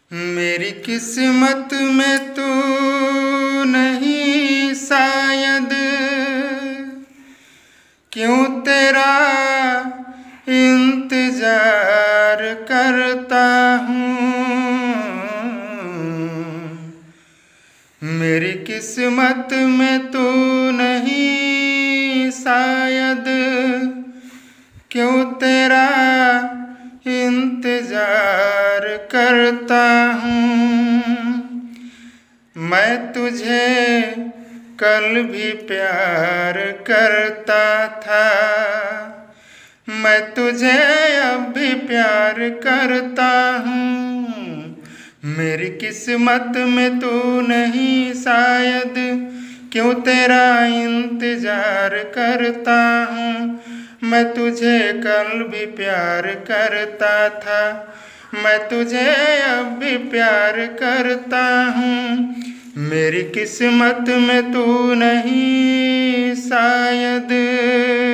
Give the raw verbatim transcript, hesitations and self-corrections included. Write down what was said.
मेरी किस्मत में तू नहीं शायद, क्यों तेरा इंतजार करता हूँ। मेरी किस्मत में तू नहीं शायद, क्यों तेरा इंतजार करता हूँ। मैं तुझे कल भी प्यार करता था, मैं तुझे अब भी प्यार करता हूँ। मेरी किस्मत में तू नहीं शायद, क्यों तेरा इंतजार करता हूँ। मैं तुझे कल भी प्यार करता था, मैं तुझे अब भी प्यार करता हूँ। मेरी किस्मत में तू नहीं शायद।